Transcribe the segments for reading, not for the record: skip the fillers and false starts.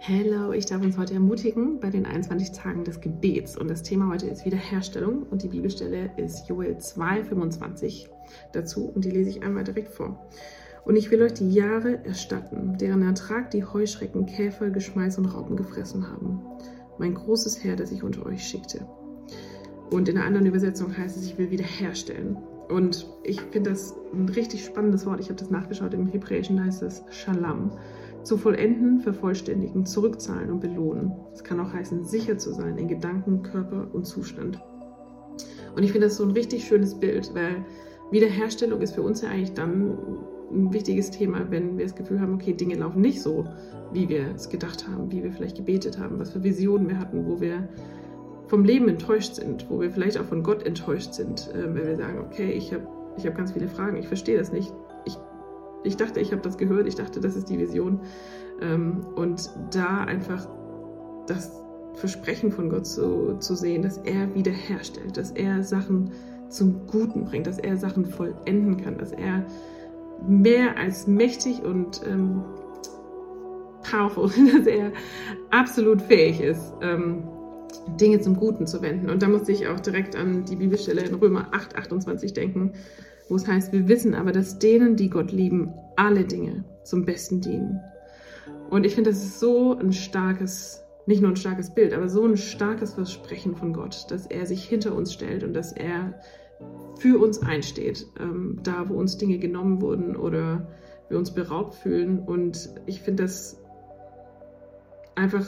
Hello, ich darf uns heute ermutigen bei den 21 Tagen des Gebets. Und das Thema heute ist Wiederherstellung und die Bibelstelle ist Joel 2,25 dazu und die lese ich einmal direkt vor. Und ich will euch die Jahre erstatten, deren Ertrag die Heuschrecken, Käfer, Geschmeiß und Raupen gefressen haben. Mein großes Heer, das ich unter euch schickte. Und in einer anderen Übersetzung heißt es, ich will wiederherstellen. Und ich finde das ein richtig spannendes Wort. Ich habe das nachgeschaut, im Hebräischen heißt es Shalom. Zu vollenden, vervollständigen, zurückzahlen und belohnen. Das kann auch heißen, sicher zu sein in Gedanken, Körper und Zustand. Und ich finde das so ein richtig schönes Bild, weil Wiederherstellung ist für uns ja eigentlich dann ein wichtiges Thema, wenn wir das Gefühl haben, okay, Dinge laufen nicht so, wie wir es gedacht haben, wie wir vielleicht gebetet haben, was für Visionen wir hatten, wo wir vom Leben enttäuscht sind, wo wir vielleicht auch von Gott enttäuscht sind, wenn wir sagen, okay, ich hab ganz viele Fragen, ich verstehe das nicht. Ich dachte, ich habe das gehört, ich dachte, das ist die Vision. Und da einfach das Versprechen von Gott zu sehen, dass er wiederherstellt, dass er Sachen zum Guten bringt, dass er Sachen vollenden kann, dass er mehr als mächtig und powerful, dass er absolut fähig ist, Dinge zum Guten zu wenden. Und da musste ich auch direkt an die Bibelstelle in Römer 8,28 denken, wo es heißt, wir wissen aber, dass denen, die Gott lieben, alle Dinge zum Besten dienen. Und ich finde, das ist so ein starkes, nicht nur ein starkes Bild, aber so ein starkes Versprechen von Gott, dass er sich hinter uns stellt und dass er für uns einsteht, da wo uns Dinge genommen wurden oder wir uns beraubt fühlen. Und ich finde das einfach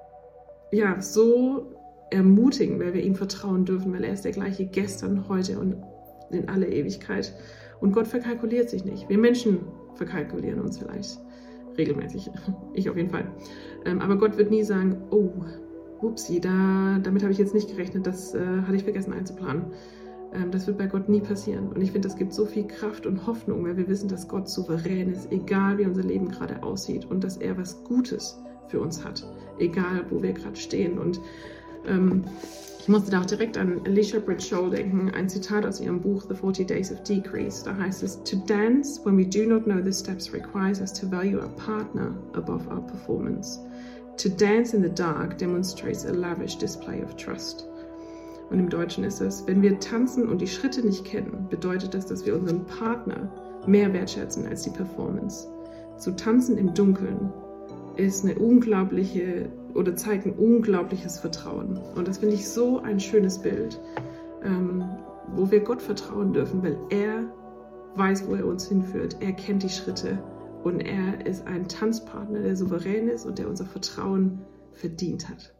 so ermutigend, weil wir ihm vertrauen dürfen, weil er ist der gleiche gestern, heute und in alle Ewigkeit. Und Gott verkalkuliert sich nicht. Wir Menschen verkalkulieren uns vielleicht regelmäßig. Ich auf jeden Fall. Aber Gott wird nie sagen, oh, upsie, damit habe ich jetzt nicht gerechnet, das hatte ich vergessen einzuplanen. Das wird bei Gott nie passieren. Und ich finde, das gibt so viel Kraft und Hoffnung, weil wir wissen, dass Gott souverän ist, egal wie unser Leben gerade aussieht und dass er was Gutes für uns hat, egal wo wir gerade stehen. Und ich musste da auch direkt an Alicia Bradshaw denken, ein Zitat aus ihrem Buch The 40 Days of Decrease. Da heißt es, to dance when we do not know the steps requires us to value our partner above our performance. To dance in the dark demonstrates a lavish display of trust. Und im Deutschen ist es, wenn wir tanzen und die Schritte nicht kennen, bedeutet das, dass wir unseren Partner mehr wertschätzen als die Performance. Zu tanzen im Dunkeln ist zeigt ein unglaubliches Vertrauen. Und das finde ich so ein schönes Bild, wo wir Gott vertrauen dürfen, weil er weiß, wo er uns hinführt. Er kennt die Schritte und er ist ein Tanzpartner, der souverän ist und der unser Vertrauen verdient hat.